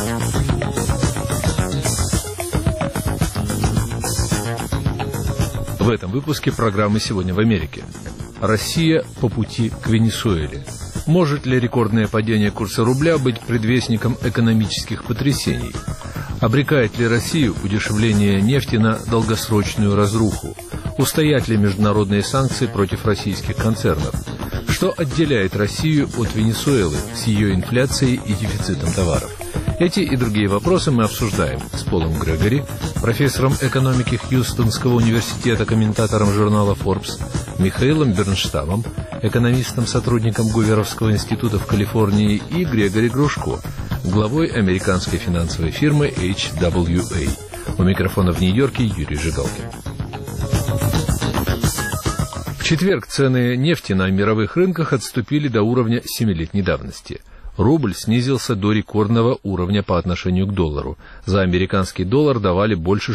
В этом выпуске программы «Сегодня в Америке». Россия по пути к Венесуэле. Может ли рекордное падение курса рубля быть предвестником экономических потрясений? Обрекает ли Россию удешевление нефти на долгосрочную разруху? Устоят ли международные санкции против российских концернов? Что отделяет Россию от Венесуэлы с ее инфляцией и дефицитом товаров? Эти и другие вопросы мы обсуждаем с Полом Грегори, профессором экономики Хьюстонского университета, комментатором журнала Forbes, Михаилом Бернштамом, экономистом, сотрудником Гуверовского института в Калифорнии, и Грегори Грушко, главой американской финансовой фирмы HWA. У микрофона в Нью-Йорке Юрий Жигалкин. В четверг цены нефти на мировых рынках отступили до уровня 7-летней давности. Рубль снизился до рекордного уровня по отношению к доллару. За американский доллар давали больше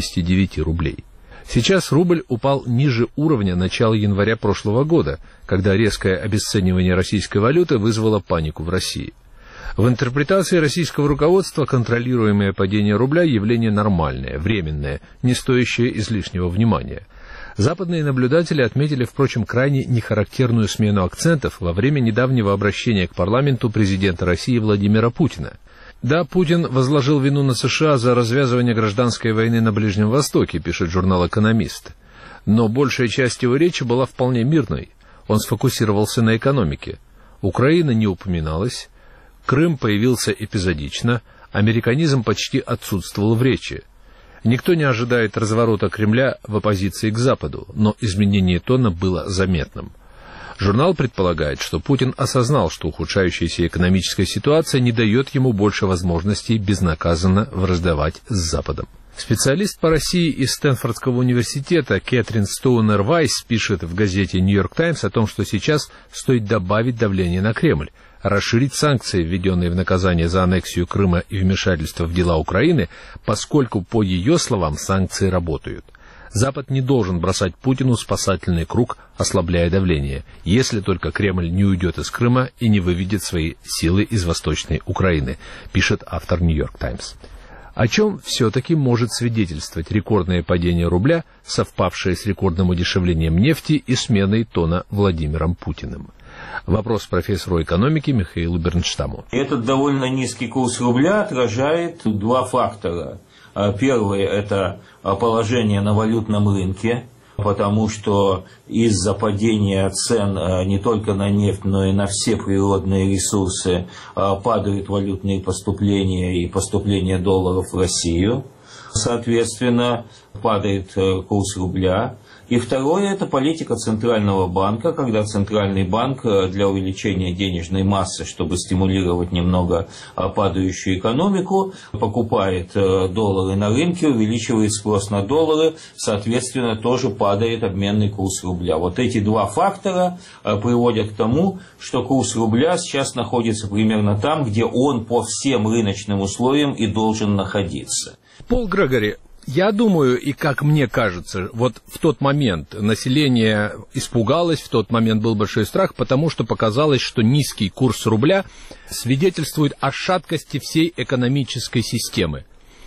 69 рублей. Сейчас рубль упал ниже уровня начала января прошлого года, когда резкое обесценивание российской валюты вызвало панику в России. В интерпретации российского руководства контролируемое падение рубля – явление нормальное, временное, не стоящее излишнего внимания. Западные наблюдатели отметили, впрочем, крайне нехарактерную смену акцентов во время недавнего обращения к парламенту президента России Владимира Путина. Да, Путин возложил вину на США за развязывание гражданской войны на Ближнем Востоке, пишет журнал «Экономист». Но большая часть его речи была вполне мирной. Он сфокусировался на экономике. Украина не упоминалась, Крым появился эпизодично, американизм почти отсутствовал в речи. Никто не ожидает разворота Кремля в оппозиции к Западу, но изменение тона было заметным. Журнал предполагает, что Путин осознал, что ухудшающаяся экономическая ситуация не дает ему больше возможностей безнаказанно враждовать с Западом. Специалист по России из Стэнфордского университета Кэтрин Стоунер-Вайс пишет в газете «Нью-Йорк Таймс» о том, что сейчас стоит добавить давление на Кремль, расширить санкции, введенные в наказание за аннексию Крыма и вмешательство в дела Украины, поскольку, по ее словам, санкции работают. Запад не должен бросать Путину спасательный круг, ослабляя давление, если только Кремль не уйдет из Крыма и не выведет свои силы из Восточной Украины, пишет автор «Нью-Йорк Таймс». О чем все-таки может свидетельствовать рекордное падение рубля, совпавшее с рекордным удешевлением нефти и сменой тона Владимиром Путиным? Вопрос профессору экономики Михаилу Бернштаму. Этот довольно низкий курс рубля отражает два фактора. Первый – это положение на валютном рынке, потому что из-за падения цен не только на нефть, но и на все природные ресурсы падают валютные поступления и поступления долларов в Россию. Соответственно, падает курс рубля. И второе – это политика Центрального банка, когда Центральный банк для увеличения денежной массы, чтобы стимулировать немного падающую экономику, покупает доллары на рынке, увеличивает спрос на доллары, соответственно, тоже падает обменный курс рубля. Вот эти два фактора приводят к тому, что курс рубля сейчас находится примерно там, где он по всем рыночным условиям и должен находиться. Пол Грегори, я думаю, и как мне кажется, вот в тот момент население испугалось, в тот момент был большой страх, потому что показалось, что низкий курс рубля свидетельствует о шаткости всей экономической системы.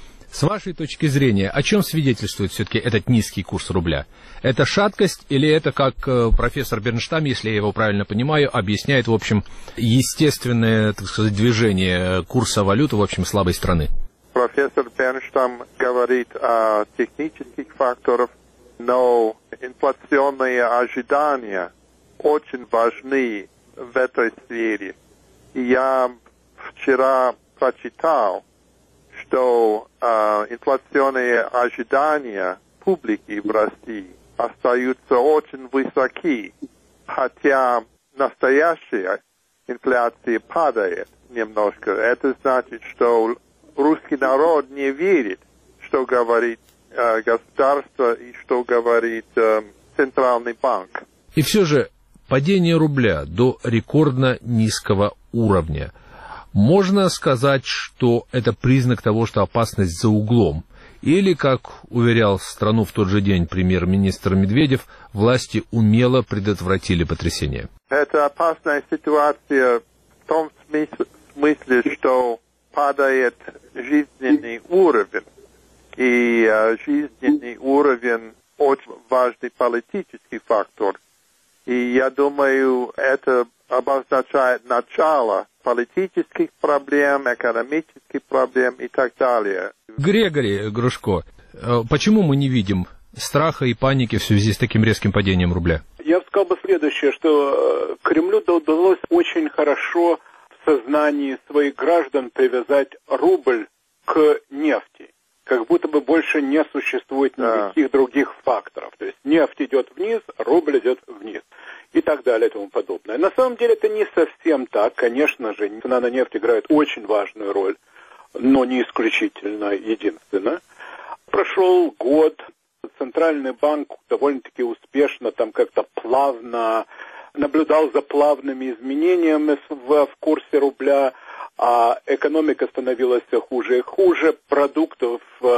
С вашей точки зрения, о чем свидетельствует все-таки этот низкий курс рубля? Это шаткость или это, как профессор Бернштам, если я его правильно понимаю, объясняет, в общем, естественное, так сказать, движение курса валюты, в общем, слабой страны? Профессор Бернштам говорит о технических факторах, но инфляционные ожидания очень важны в этой сфере. И я вчера прочитал, что инфляционные ожидания публики в России остаются очень высоки, хотя настоящая инфляция падает немножко. Это значит, что русский народ не верит, что говорит государство и что говорит Центральный банк. И все же падение рубля до рекордно низкого уровня. Можно сказать, что это признак того, что опасность за углом. Или, как уверял страну в тот же день премьер-министр Медведев, власти умело предотвратили потрясение. Это опасная ситуация в том смысле, что падает жизненный уровень. И жизненный уровень очень важный политический фактор. И я думаю, это обозначает начало политических проблем, экономических проблем и так далее. Грегорий Грушко, почему мы не видим страха и паники в связи с таким резким падением рубля? Я бы сказал следующее, что Кремлю удалось очень хорошо в сознании своих граждан привязать рубль к нефти. Как будто бы больше не существует никаких других факторов. То есть нефть идет вниз, рубль идет вниз. И так далее, и тому подобное. На самом деле это не совсем так. Конечно же, цена на нефть играет очень важную роль, но не исключительно единственно. Прошел год, Центральный банк довольно-таки успешно, там как-то плавно наблюдал за плавными изменениями в курсе рубля, а экономика становилась все хуже и хуже, продуктов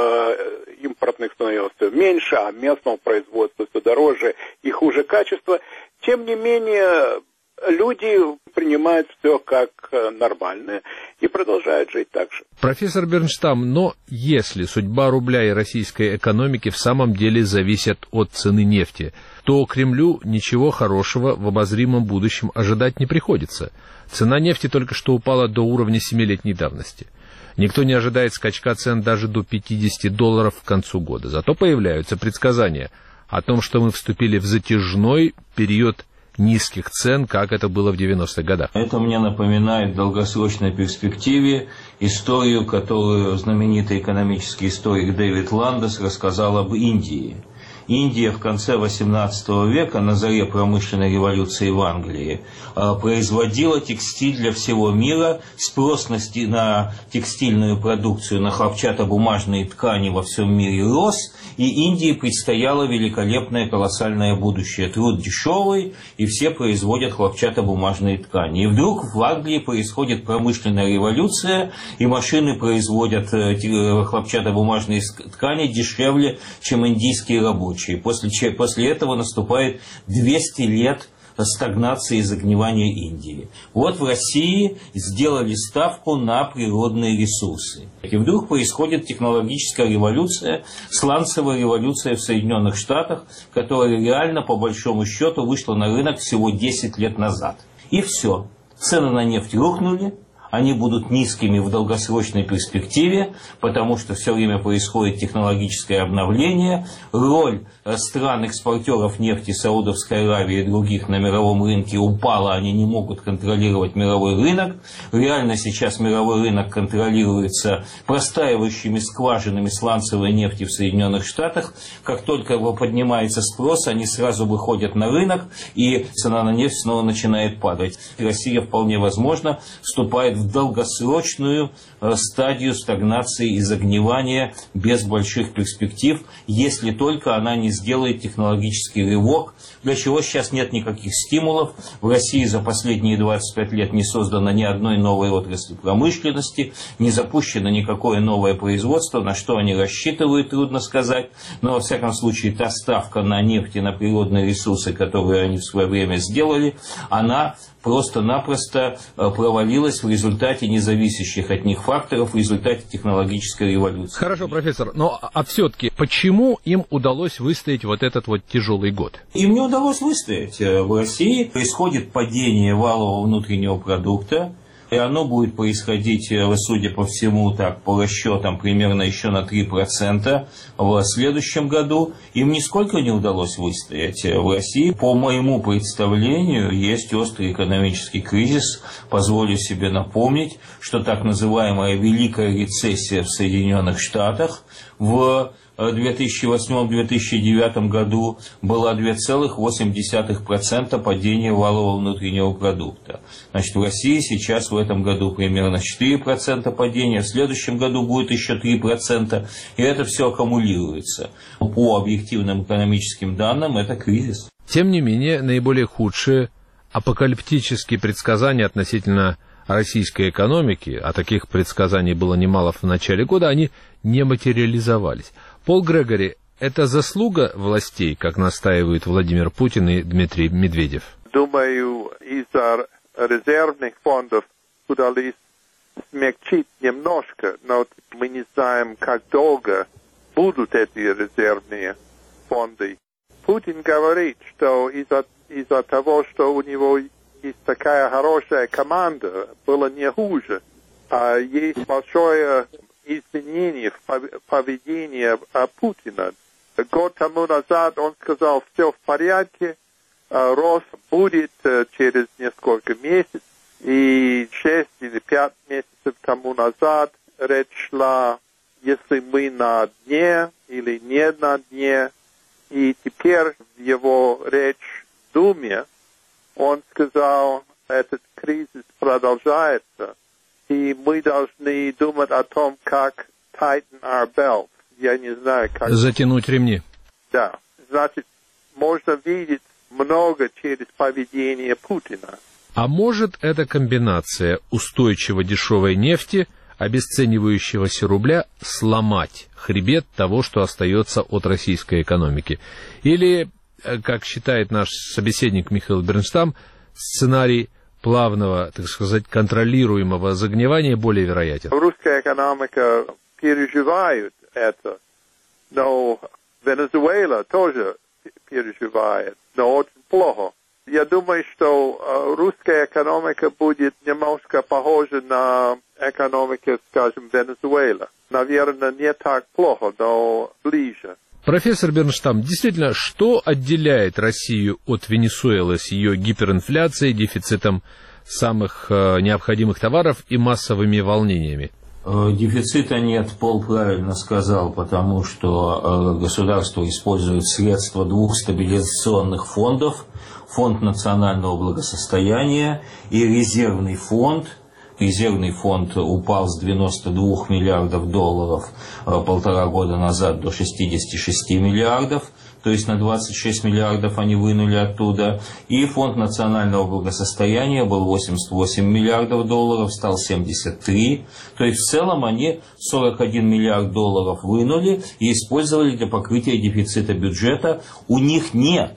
импортных становилось все меньше, а местного производства все дороже и хуже качество. Тем не менее, люди принимают все как нормальное и продолжают жить так же. Профессор Бернштам, но если судьба рубля и российской экономики в самом деле зависят от цены нефти, то Кремлю ничего хорошего в обозримом будущем ожидать не приходится. Цена нефти только что упала до уровня 7-летней давности. Никто не ожидает скачка цен даже до $50 к концу года. Зато появляются предсказания о том, что мы вступили в затяжной период низких цен, как это было в 90-х годах. Это мне напоминает в долгосрочной перспективе историю, которую знаменитый экономический историк Дэвид Ландес рассказал об Индии. Индия в конце XVIII века, на заре промышленной революции в Англии, производила текстиль для всего мира. Спрос на текстильную продукцию, на хлопчатобумажные ткани во всем мире рос, и Индии предстояло великолепное колоссальное будущее. Труд дешевый, и все производят хлопчатобумажные ткани. И вдруг в Англии происходит промышленная революция, и машины производят хлопчатобумажные ткани дешевле, чем индийские рабочие. После этого наступает 200 лет стагнации и загнивания Индии. Вот в России сделали ставку на природные ресурсы. И вдруг происходит технологическая революция, сланцевая революция в Соединенных Штатах, которая реально, по большому счету, вышла на рынок всего 10 лет назад. И все. Цены на нефть рухнули. Они будут низкими в долгосрочной перспективе, потому что все время происходит технологическое обновление. Роль стран-экспортеров нефти, Саудовской Аравии и других на мировом рынке упала, они не могут контролировать мировой рынок. Реально сейчас мировой рынок контролируется простаивающими скважинами сланцевой нефти в Соединенных Штатах. Как только поднимается спрос, они сразу выходят на рынок, и цена на нефть снова начинает падать. Россия вполне возможно вступает в долгосрочную стадию стагнации и загнивания без больших перспектив, если только она не сделает технологический рывок, для чего сейчас нет никаких стимулов. В России за последние 25 лет не создано ни одной новой отрасли промышленности, не запущено никакое новое производство. На что они рассчитывают, трудно сказать. Но, во всяком случае, та ставка на нефть и на природные ресурсы, которые они в свое время сделали, она просто-напросто провалилась в результате независящих от них факторов, в результате технологической революции. Хорошо, профессор, но все-таки почему им удалось выстоять вот этот вот тяжелый год? Им не удалось выстоять. В России происходит падение валового внутреннего продукта, и оно будет происходить, судя по всему, так, по расчетам, примерно еще на 3% в следующем году. Им нисколько не удалось выстоять в России. По моему представлению, есть острый экономический кризис. Позволю себе напомнить, что так называемая Великая рецессия в Соединенных Штатах в 2008-2009 году была 2,8% падения валового внутреннего продукта. Значит, в России сейчас в этом году примерно 4% падения, в следующем году будет еще 3%, и это все аккумулируется. По объективным экономическим данным, это кризис. Тем не менее, наиболее худшие апокалиптические предсказания относительно российской экономики, а таких предсказаний было немало в начале года, они не материализовались. Пол Грегори, это заслуга властей, как настаивают Владимир Путин и Дмитрий Медведев? Думаю, из-за резервных фондов удалось смягчить немножко, но мы не знаем, как долго будут эти резервные фонды. Путин говорит, что из-за того, что у него есть такая хорошая команда, было не хуже. А есть большое изменение в поведении Путина. Год тому назад он сказал, все в порядке, рост будет через несколько месяцев. И 6 или 5 месяцев тому назад речь шла, если мы на дне или не на дне. И теперь в его речь в Думе он сказал, этот кризис продолжается, и мы должны думать о том, как tighten our belt. Я не знаю, как... Затянуть ремни. Да. Значит, можно видеть много через поведение Путина. А может эта комбинация устойчиво дешевой нефти, обесценивающегося рубля, сломать хребет того, что остается от российской экономики? Или, как считает наш собеседник Михаил Бернштам, сценарий плавного, так сказать, контролируемого загнивания более вероятен? Русская экономика переживает это, но Венесуэла тоже переживает, но очень плохо. Я думаю, что русская экономика будет немножко похожа на экономику, скажем, Венесуэлы. Наверное, не так плохо, но ближе. Профессор Бернштам, действительно, что отделяет Россию от Венесуэлы с ее гиперинфляцией, дефицитом самых необходимых товаров и массовыми волнениями? Дефицита нет, Пол правильно сказал, потому что государство использует средства двух стабилизационных фондов: Фонд национального благосостояния и резервный фонд. Резервный фонд упал с 92 миллиардов долларов полтора года назад до 66 миллиардов, то есть на 26 миллиардов они вынули оттуда. И фонд национального благосостояния был 88 миллиардов долларов, стал 73. То есть в целом они 41 миллиард долларов вынули и использовали для покрытия дефицита бюджета. У них нет,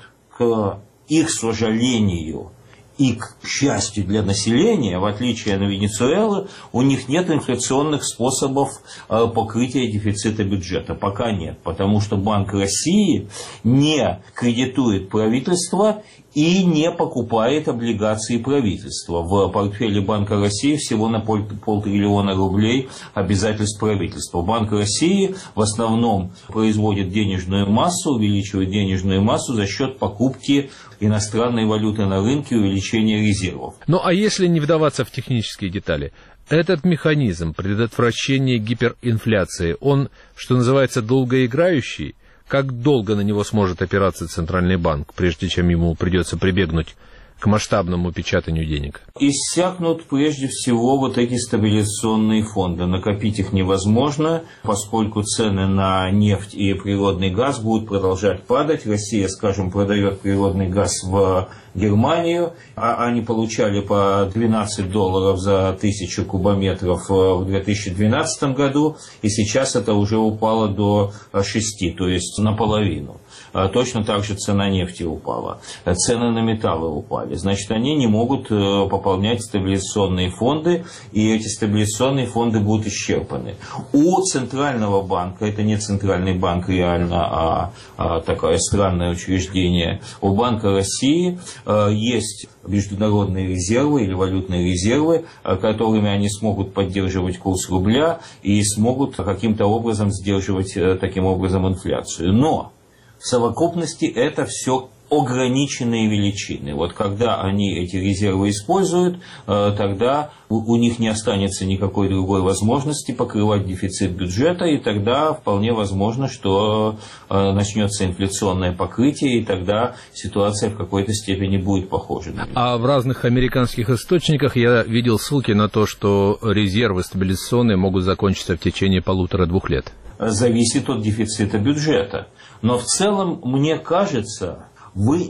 к их сожалению и к счастью для населения, в отличие от Венесуэлы, у них нет инфляционных способов покрытия дефицита бюджета. Пока нет, потому что Банк России не кредитует правительство и не покупает облигации правительства. В портфеле Банка России всего на 500 миллиона рублей обязательств правительства. Банк России в основном производит денежную массу, увеличивает денежную массу за счет покупки иностранной валюты на рынке, увеличения резервов. Ну а если не вдаваться в технические детали, этот механизм предотвращения гиперинфляции, он, что называется, долгоиграющий? Как долго на него сможет опираться Центральный банк, прежде чем ему придется прибегнуть к масштабному печатанию денег? Иссякнут прежде всего вот эти стабилизационные фонды. Накопить их невозможно, поскольку цены на нефть и природный газ будут продолжать падать. Россия, скажем, продает природный газ в Германию, а они получали по $12 за 1000 кубометров в 2012 году, и сейчас это уже упало до 6, то есть наполовину. Точно так же цена нефти упала, цены на металлы упали. Значит, они не могут пополнять стабилизационные фонды, и эти стабилизационные фонды будут исчерпаны. У Центрального банка, это не Центральный банк реально, а такое странное учреждение, у Банка России есть международные резервы или валютные резервы, которыми они смогут поддерживать курс рубля и смогут каким-то образом сдерживать таким образом инфляцию. Но в совокупности это все ограниченные величины. Вот когда они эти резервы используют, тогда у них не останется никакой другой возможности покрывать дефицит бюджета, и тогда вполне возможно, что начнется инфляционное покрытие, и тогда ситуация в какой-то степени будет похожа на нее. А в разных американских источниках я видел ссылки на то, что резервы стабилизационные могут закончиться в течение 1,5-2 лет. Зависит от дефицита бюджета. Но в целом, мне кажется, вы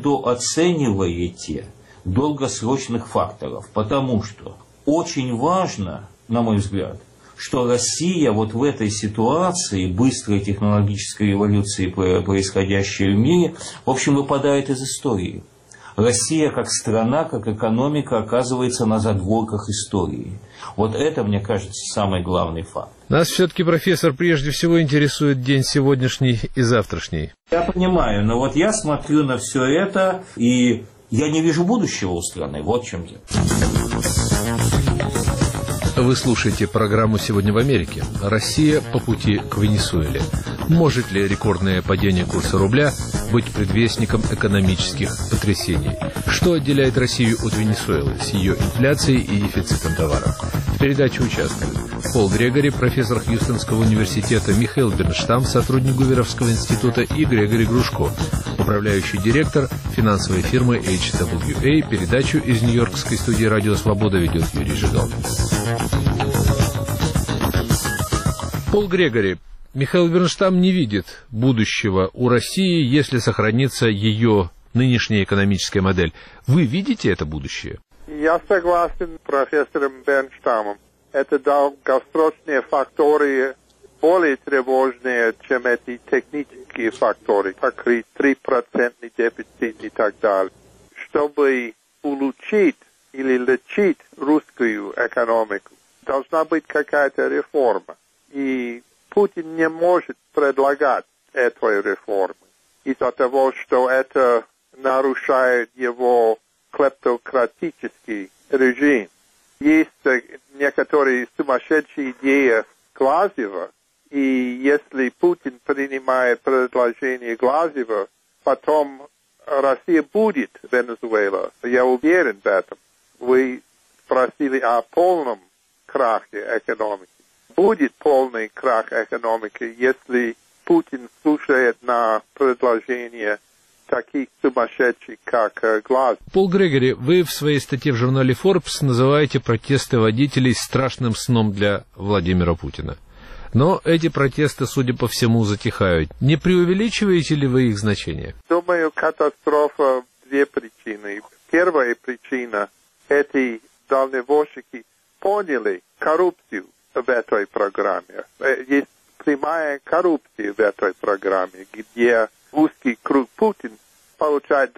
недооцениваете долгосрочных факторов, потому что очень важно, на мой взгляд, что Россия вот в этой ситуации быстрой технологической революции, происходящей в мире, в общем, выпадает из истории. Россия как страна, как экономика оказывается на задворках истории. Вот это, мне кажется, самый главный факт. Нас все-таки, профессор, прежде всего интересует день сегодняшний и завтрашний. Я понимаю, но вот я смотрю на все это, и я не вижу будущего у страны. Вот в чем дело. Вы слушаете программу «Сегодня в Америке». Россия по пути к Венесуэле. Может ли рекордное падение курса рубля быть предвестником экономических потрясений? Что отделяет Россию от Венесуэлы с ее инфляцией и дефицитом товаров? В передаче участвуют Пол Грегори, профессор Хьюстонского университета, Михаил Бернштам, сотрудник Гуверовского института, и Грегори Грушко, управляющий директор финансовой фирмы HWA. Передачу из нью-йоркской студии «Радио Свобода» ведет Юрий Жигалкин. Пол Грегори, Михаил Бернштам не видит будущего у России, если сохранится ее нынешняя экономическая модель. Вы видите это будущее? Я согласен с профессором Бернштамом. Это долгосрочные факторы более тревожные, чем эти технические факторы, покрыть 3% дефицит и так далее. Чтобы улучшить или лечить русскую экономику, должна быть какая-то реформа. И Путин не может предлагать этой реформы из-за того, что это нарушает его клептократический режим. Есть некоторые сумасшедшие идеи Глазьева, и если Путин принимает предложение Глазьева, потом Россия будет Венесуэла. Я уверен в этом. Вы спросили о полном крахе экономики. Будет полный крах экономики, если Путин слушает на предложение таких сумасшедших, как Глаз. Пол Грегори, вы в своей статье в журнале Forbes называете протесты водителей страшным сном для Владимира Путина. Но эти протесты, судя по всему, затихают. Не преувеличиваете ли вы их значение? Думаю, катастрофа две причины. Первая причина – эти дальневодчики поняли коррупцию в этой программе. Есть прямая коррупция в этой программе, где узкий круг Путин получает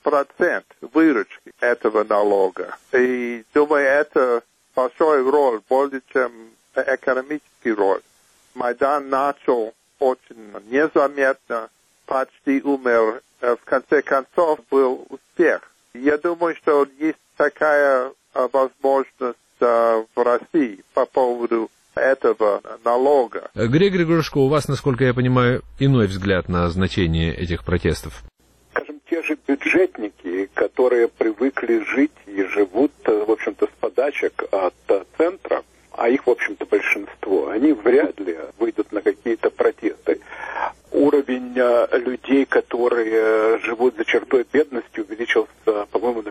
20% выручки этого налога. И думаю, это большой роль, более чем экономический роль. Майдан начал очень незаметно, почти умер. В конце концов был успех. Я думаю, что есть такая возможность в России по поводу этого налога. Грегори Грушко, у вас, насколько я понимаю, иной взгляд на значение этих протестов. Скажем, те же бюджетники, которые привыкли жить и живут, в общем-то, с подачек от центра, а их, в общем-то, большинство, они вряд ли выйдут на какие-то протесты. Уровень людей, которые живут за чертой бедности, увеличился, по-моему, на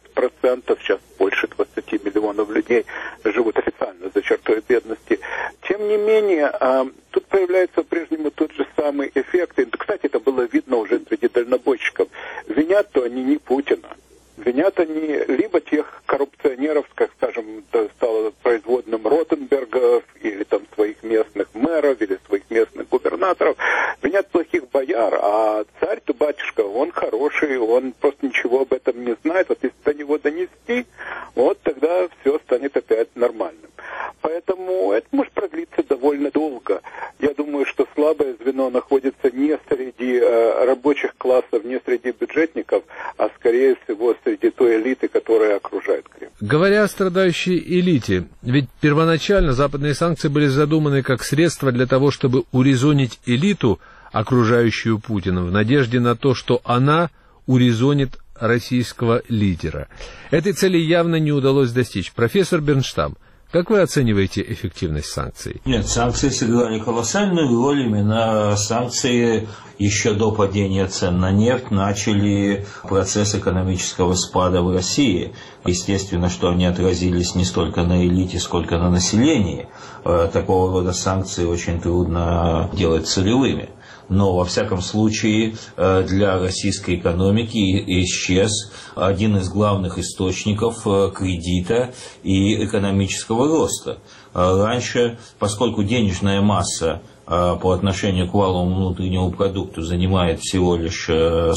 15%. Сейчас больше 20 миллионов людей живут официально за чертой бедности. Тем не менее, тут появляется по-прежнему тот же самый эффект. И, кстати, это было видно уже среди дальнобойщиков. Винят-то они не Путина. Винят они либо тех коррупционеров, как, скажем, стало производным Ротенбергов, или там своих местных мэров, или своих местных губернаторов. Винят плохих бояр, а царь-то, батюшка, он хороший, он просто ничего об этом не знает. Вот если до него донести, вот тогда все станет опять нормальным. Поэтому это может продлиться довольно долго. Я думаю, что слабое звено находится не среди рабочих классов, не среди бюджетников, а скорее всего среди той элиты, которая окружает Кремль. Говоря о страдающей элите, ведь первоначально западные санкции были задуманы как средство для того, чтобы урезонить элиту, окружающую Путина, в надежде на то, что она урезонит российского лидера. Этой цели явно не удалось достичь. Профессор Бернштам, как вы оцениваете эффективность санкций? Нет, санкции сыграли колоссальную роль. Именно санкции еще до падения цен на нефть начали процесс экономического спада в России. Естественно, что они отразились не столько на элите, сколько на населении. Такого рода санкции очень трудно делать целевыми. Но, во всяком случае, для российской экономики исчез один из главных источников кредита и экономического роста. Раньше, поскольку денежная масса по отношению к валовому внутреннему продукту занимает всего лишь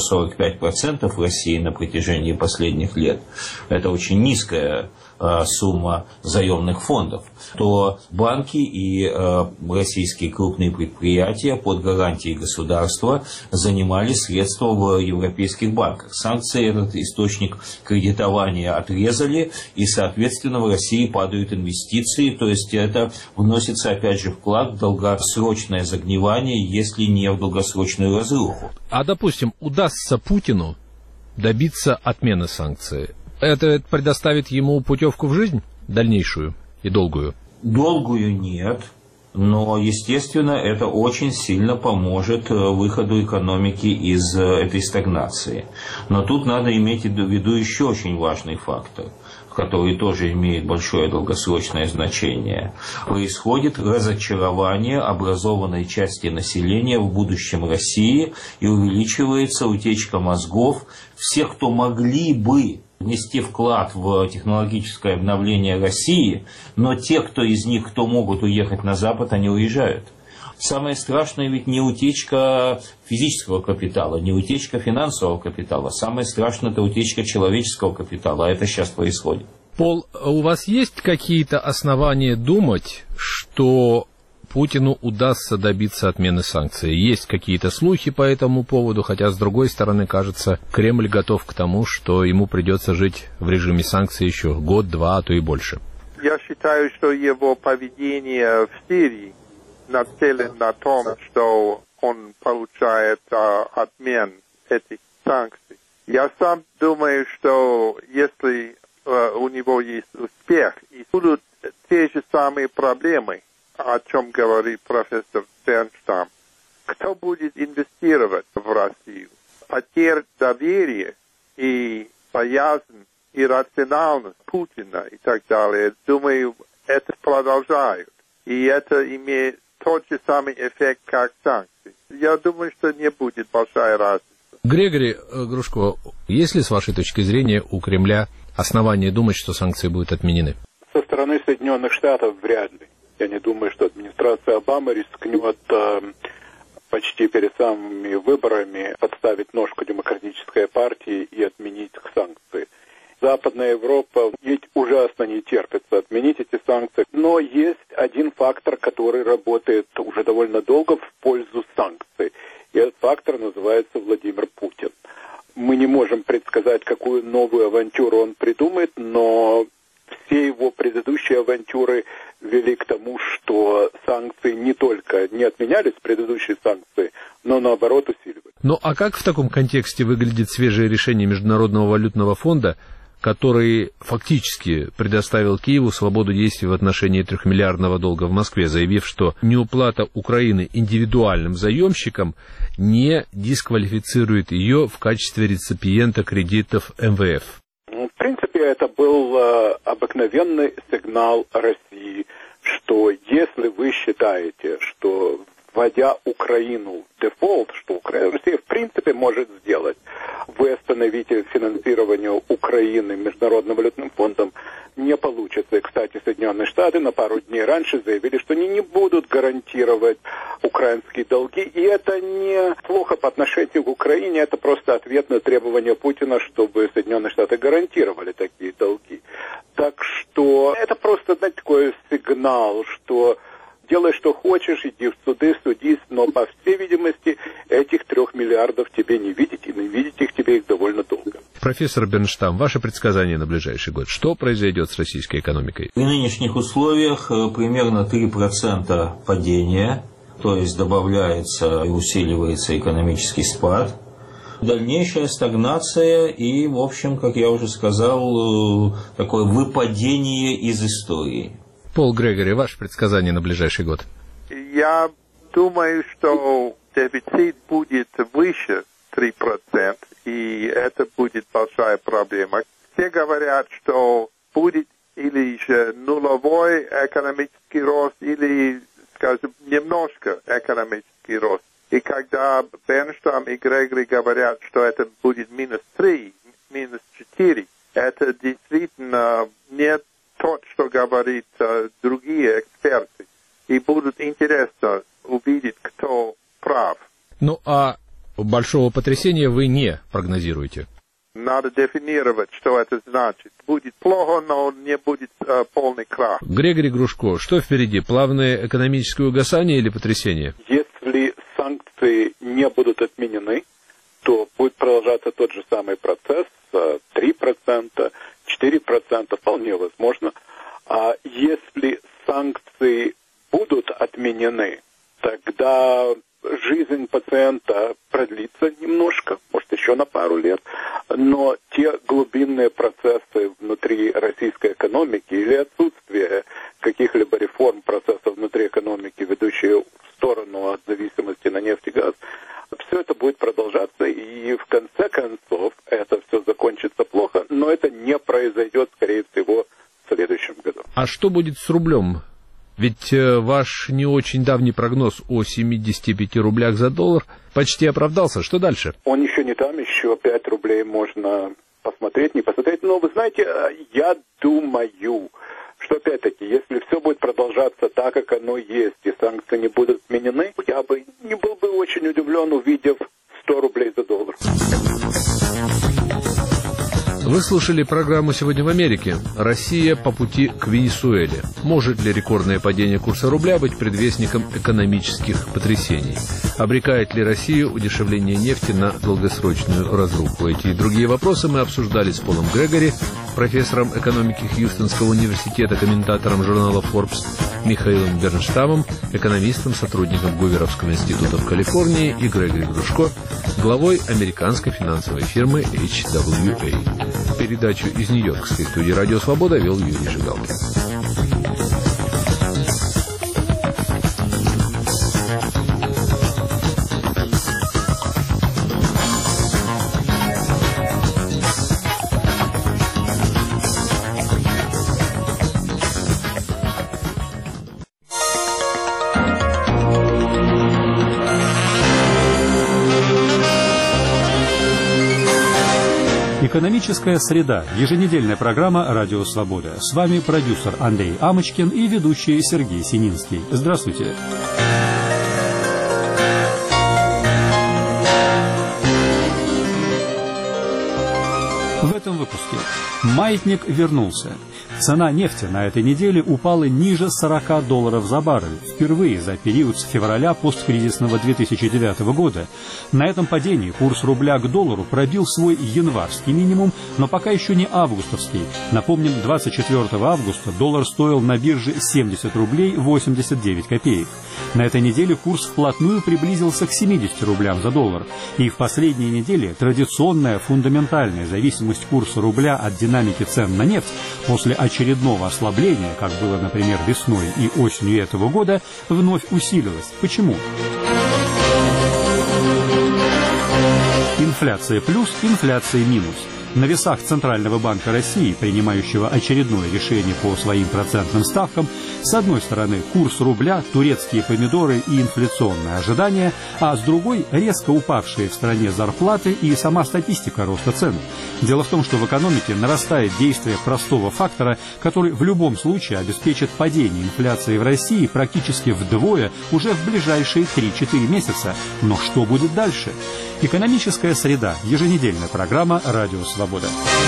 45% в России на протяжении последних лет, это очень низкая сумма заемных фондов, то банки и российские крупные предприятия под гарантией государства занимали средства в европейских банках. Санкции этот источник кредитования отрезали, и, соответственно, в России падают инвестиции, то есть это вносится, опять же, вклад в долгосрочное загнивание, если не в долгосрочную разруху. А, допустим, удастся Путину добиться отмены санкций, это предоставит ему путевку в жизнь дальнейшую и долгую? Долгую нет, но, естественно, это очень сильно поможет выходу экономики из этой стагнации. Но тут надо иметь в виду еще очень важный фактор, который тоже имеет большое долгосрочное значение. Происходит разочарование образованной части населения в будущем России, и увеличивается утечка мозгов всех, кто могли бы внести вклад в технологическое обновление России, но те, кто из них, кто могут уехать на Запад, они уезжают. Самое страшное ведь не утечка физического капитала, не утечка финансового капитала. Самое страшное – это утечка человеческого капитала, а это сейчас происходит. Пол, у вас есть какие-то основания думать, что Путину удастся добиться отмены санкций? Есть какие-то слухи по этому поводу, хотя, с другой стороны, кажется, Кремль готов к тому, что ему придется жить в режиме санкций еще год, два, а то и больше. Я считаю, что его поведение в Сирии нацелено на том, что он получает отмен этих санкций. Я сам думаю, что если у него есть успех, и будут те же самые проблемы, о чем говорит профессор Бернштам. Кто будет инвестировать в Россию? Потеря доверия и боязнь, иррациональность Путина и так далее, думаю, это продолжают. И это имеет тот же самый эффект, как санкции. Я думаю, что не будет большая разница. Григорий Грушко, есть ли, с вашей точки зрения, у Кремля основания думать, что санкции будут отменены? Со стороны Соединенных Штатов вряд ли. Я не думаю, что администрация Обамы рискнет почти перед самыми выборами подставить ножку демократической партии и отменить санкции. Западная Европа ведь ужасно не терпится отменить эти санкции. Но есть один фактор, который работает уже довольно долго в пользу санкций. И этот фактор называется Владимир Путин. Мы не можем предсказать, какую новую авантюру он придумает, но все его предыдущие авантюры вели к тому, что санкции не только не отменялись, предыдущие санкции, но наоборот усиливались. Ну а как в таком контексте выглядит свежее решение Международного валютного фонда, который фактически предоставил Киеву свободу действий в отношении 3-миллиардного долга в Москве, заявив, что неуплата Украины индивидуальным заемщикам не дисквалифицирует ее в качестве реципиента кредитов МВФ? В принципе, это был обыкновенный сигнал России, что если вы считаете, что вводя Украину в дефолт, что Россия в принципе может сделать, вы остановите финансирование Украины Международным валютным фондом, не получится. И, кстати, Соединенные Штаты на пару дней раньше заявили, что они не будут гарантировать украинские долги. И это не плохо по отношению к Украине, это просто ответ на требования Путина, чтобы Соединенные Штаты гарантировали такие долги. Так что это просто, знаете, такой сигнал, что делай, что хочешь, иди в суды, судись, но, по всей видимости, этих 3 миллиардов тебе не видеть, и не видеть их тебе их довольно долго. Профессор Бернштам, ваше предсказание на ближайший год. Что произойдет с российской экономикой? В нынешних условиях примерно 3% падения, то есть добавляется и усиливается экономический спад. Дальнейшая стагнация и, в общем, как я уже сказал, такое выпадение из истории. Пол Грегори, ваше предсказание на ближайший год? Я думаю, что дефицит будет выше 3%, и это будет большая проблема. Все говорят, что будет или же нулевой экономический рост, или, скажем, немножко экономический рост. И когда Бернштам и Грегори говорят, что это будет минус 3, минус 4, это действительно не тот, что говорят другие эксперты. И будет интересно увидеть, Ну, а большого потрясения вы не прогнозируете? Надо дефинировать, что это значит. Будет плохо, но не будет полный крах. Грегорий Грушко, что впереди? Плавное экономическое угасание или потрясение? Если санкции не будут отменены, то будет продолжаться тот же самый процесс, 3%, 4%, вполне возможно. А если санкции будут отменены, тогда жизнь пациента продлится немножко, может, еще на пару лет, но те глубинные процессы внутри российской экономики или отсутствие каких-либо реформ процессов внутри экономики, ведущие в сторону от зависимости на нефть и газ, все это будет продолжаться, и в конце концов это все закончится плохо, но это не произойдет, скорее всего, в следующем году. А что будет с рублем? Ведь ваш не очень давний прогноз о 75 рублях за доллар почти оправдался. Что дальше? Он еще не там, еще 5 рублей можно посмотреть, не посмотреть. Но вы знаете, я думаю, что опять-таки, если все будет продолжаться так, как оно есть, и санкции не будут отменены, я бы не был бы очень удивлен, увидев 100 рублей за доллар. Вы слушали программу «Сегодня в Америке». Россия по пути к Венесуэле. Может ли рекордное падение курса рубля быть предвестником экономических потрясений? Обрекает ли Россию удешевление нефти на долгосрочную разруху? Эти и другие вопросы мы обсуждали с Полом Грегори, профессором экономики Хьюстонского университета, комментатором журнала Forbes, Михаилом Бернштамом, экономистом, сотрудником Гуверовского института в Калифорнии, и Грегори Грушко, главой американской финансовой фирмы HWA. Передачу из Нью-Йоркской студии «Радио Свобода» вел Юрий Жигалкин. Экономическая среда. Еженедельная программа «Радио Свобода». С вами продюсер Андрей Амочкин и ведущий Сергей Сининский. Здравствуйте. В этом выпуске маятник вернулся. Цена нефти на этой неделе упала ниже $40 за баррель, впервые за период с февраля посткризисного 2009 года. На этом падении курс рубля к доллару пробил свой январский минимум, но пока еще не августовский. Напомним, 24 августа доллар стоил на бирже 70 рублей 89 копеек. На этой неделе курс вплотную приблизился к 70 рублям за доллар. И в последние недели традиционная фундаментальная зависимость курса рубля от динамики цен на нефть после очередного ослабления, как было, например, весной и осенью этого года, вновь усилилась. Почему? Инфляция плюс, инфляция минус. На весах Центрального банка России, принимающего очередное решение по своим процентным ставкам, с одной стороны курс рубля, турецкие помидоры и инфляционные ожидания, а с другой резко упавшие в стране зарплаты и сама статистика роста цен. Дело в том, что в экономике нарастает действие простого фактора, который в любом случае обеспечит падение инфляции в России практически вдвое уже в ближайшие 3-4 месяца. Но что будет дальше? Экономическая среда. Еженедельная программа «Радио Свобода».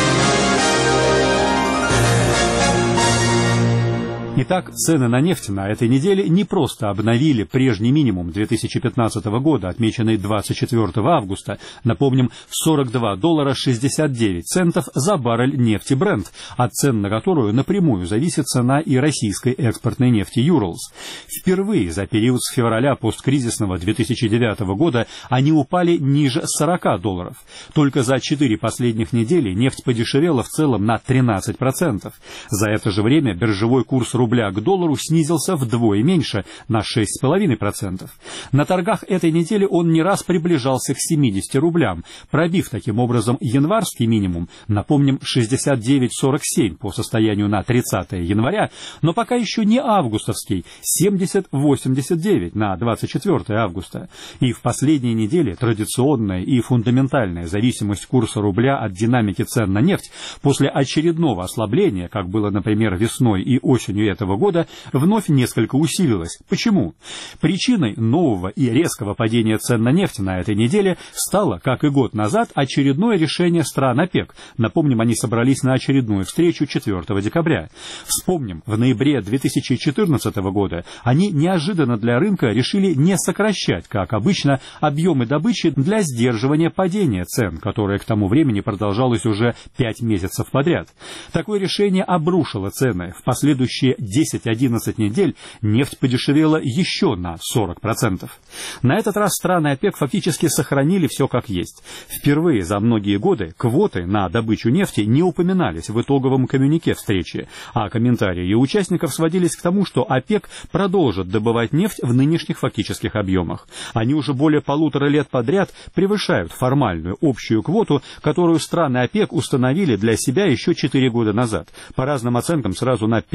Итак, цены на нефть на этой неделе не просто обновили прежний минимум 2015 года, отмеченный 24 августа, напомним, $42.69 за баррель нефти Brent, от цен на которую напрямую зависит цена и российской экспортной нефти Urals. Впервые за период с февраля посткризисного 2009 года они упали ниже $40. Только за 4 последних недели нефть подешевела в целом на 13%. За это же время биржевой курс рубля к доллару снизился вдвое меньше, на 6,5%. На торгах этой недели он не раз приближался к 70 рублям, пробив таким образом январский минимум, напомним, 69,47 по состоянию на 30 января, но пока еще не августовский, 70,89 на 24 августа. И в последние недели традиционная и фундаментальная зависимость курса рубля от динамики цен на нефть после очередного ослабления, как было, например, весной и осенью этого года вновь несколько усилилась. Почему? Причиной нового и резкого падения цен на нефть на этой неделе стало, как и год назад, очередное решение стран ОПЕК. Напомним, они собрались на очередную встречу 4 декабря. Вспомним, в ноябре 2014 года они неожиданно для рынка решили не сокращать, как обычно, объемы добычи для сдерживания падения цен, которое к тому времени продолжалось уже 5 месяцев подряд. Такое решение обрушило цены. В последующие 10-11 недель нефть подешевела еще на 40%. На этот раз страны ОПЕК фактически сохранили все как есть. Впервые за многие годы квоты на добычу нефти не упоминались в итоговом коммюнике встречи, а комментарии ее участников сводились к тому, что ОПЕК продолжит добывать нефть в нынешних фактических объемах. Они уже более 1,5 лет подряд превышают формальную общую квоту, которую страны ОПЕК установили для себя еще 4 года назад, по разным оценкам сразу на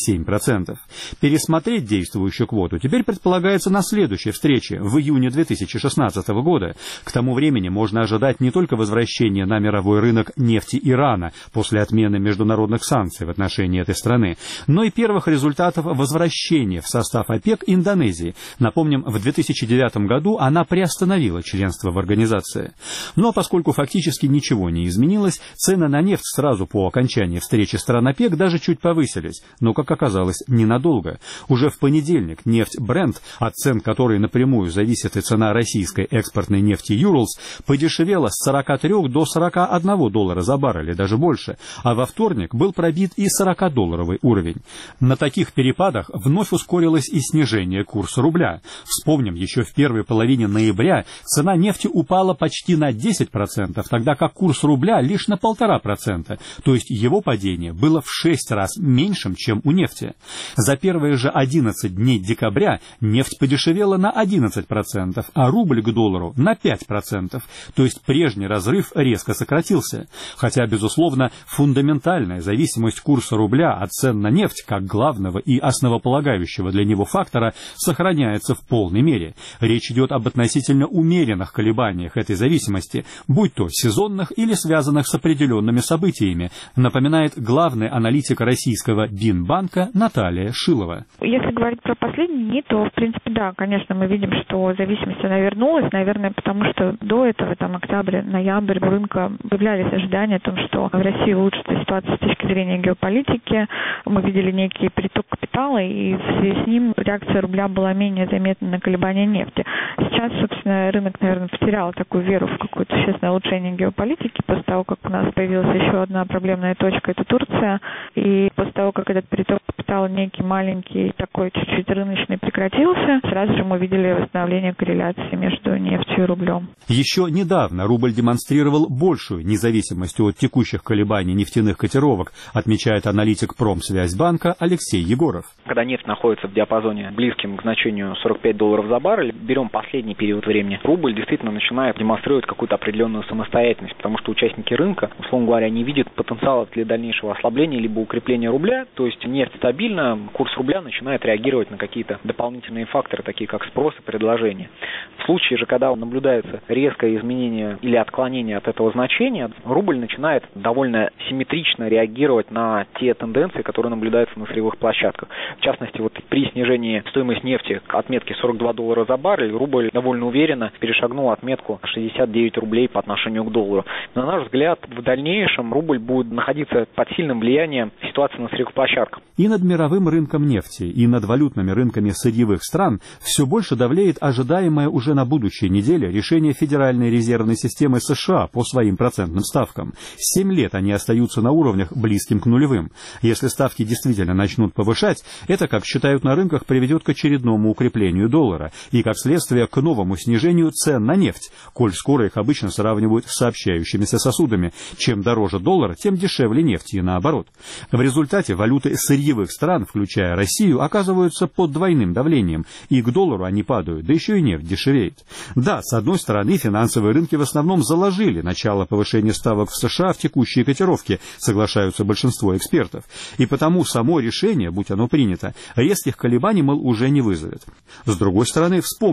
5-7%. Пересмотреть действующую квоту теперь предполагается на следующей встрече, в июне 2016 года. К тому времени можно ожидать не только возвращения на мировой рынок нефти Ирана после отмены международных санкций в отношении этой страны, но и первых результатов возвращения в состав ОПЕК Индонезии. Напомним, в 2009 году она приостановила членство в организации. Но поскольку фактически ничего не изменилось, цены на нефть сразу по окончании встречи стран ОПЕК даже чуть повысились, но, как оказалось, ненадолго. Уже в понедельник нефть Brent, от цен которой напрямую зависит и цена российской экспортной нефти Urals, подешевела с 43 до 41 доллара за баррель, и даже больше, а во вторник был пробит и 40-долларовый уровень. На таких перепадах вновь ускорилось и снижение курса рубля. Вспомним, еще в первой половине ноября цена нефти упала почти на 10%, тогда как курс рубля лишь на 1,5%, то есть его падение было в 6 раз меньшим, чем у нефти. За первые же 11 дней декабря нефть подешевела на 11%, а рубль к доллару на 5%, то есть прежний разрыв резко сократился. Хотя, безусловно, фундаментальная зависимость курса рубля от цен на нефть, как главного и основополагающего для него фактора, сохраняется в полной мере. Речь идет об относительно умеренных колебаниях этой зависимости, будь то сезонных или связанных с определенными событиями, напоминает главный аналитик российского Бинбанка Наталья Шилова. Если говорить про последние дни, то, в принципе, да, конечно, мы видим, что зависимость она вернулась, наверное, потому что до этого, октябрь, ноябрь, у рынка появлялись ожидания о том, что в России улучшится ситуация с точки зрения геополитики. Мы видели некий приток капитала, и в связи с ним реакция рубля была менее заметна на колебания нефти. Сейчас, собственно, рынок, наверное, потерял такую веру в какое-то существенное улучшение геополитики после того, как у нас появилась еще одна проблемная точка, это Турция, и после того, как этот приток капитала некий маленький, такой чуть-чуть рыночный прекратился, сразу же мы видели восстановление корреляции между нефтью и рублем. Еще недавно рубль демонстрировал большую независимость от текущих колебаний нефтяных котировок, отмечает аналитик Промсвязьбанка Алексей Егоров. Когда нефть находится в диапазоне близким к значению 45 долларов за баррель, берем последний период времени, рубль действительно начинает демонстрировать какую-то определенную самостоятельность, потому что участники рынка, условно говоря, не видят потенциала для дальнейшего ослабления либо укрепления рубля, то есть нефть стабильна, курс рубля начинает реагировать на какие-то дополнительные факторы, такие как спрос и предложение. В случае же, когда наблюдается резкое изменение или отклонение от этого значения, рубль начинает довольно симметрично реагировать на те тенденции, которые наблюдаются на сырьевых площадках. В частности, при снижении стоимости нефти к отметке 42 доллара за баррель, рубль довольно уверенно перешагнул отметку 69 рублей по отношению к доллару. На наш взгляд, в дальнейшем рубль будет находиться под сильным влиянием ситуации на сырьевых площадках. И над мировым рынком нефти, и над валютными рынками сырьевых стран все больше давлеет ожидаемое уже на будущей неделе решение Федеральной резервной системы США по своим процентным ставкам. 7 лет они остаются на уровнях, близким к нулевым. Если ставки действительно начнут повышать, это, как считают на рынках, приведет к очередному укреплению доллара и, как следствие, к новому снижению цен на нефть, коль скоро их обычно сравнивают с сообщающимися сосудами. Чем дороже доллар, тем дешевле нефть и наоборот. В результате валюты сырьевых стран, включая Россию, оказываются под двойным давлением, и к доллару они падают, да еще и нефть дешевеет. Да, с одной стороны, финансовые рынки в основном заложили начало повышения ставок в США в текущие котировки, соглашаются большинство экспертов, и потому само решение, будь оно принято, резких колебаний, мол, уже не вызовет. С другой стороны, вспомним,